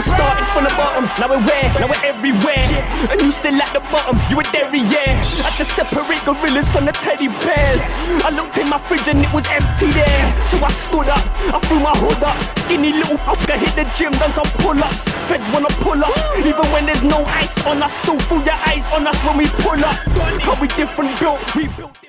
started from the bottom, now we're where? Now we're everywhere. And you still at the bottom, you were there, yeah. I had to separate gorillas from the teddy bears. I looked in my fridge and it was empty there. So I stood up, I threw my hood up. Skinny little fucker hit the gym, done some pull-ups. Feds wanna pull us, even when there's no ice on us. Still through your eyes on us when we pull up. How we different built, we built.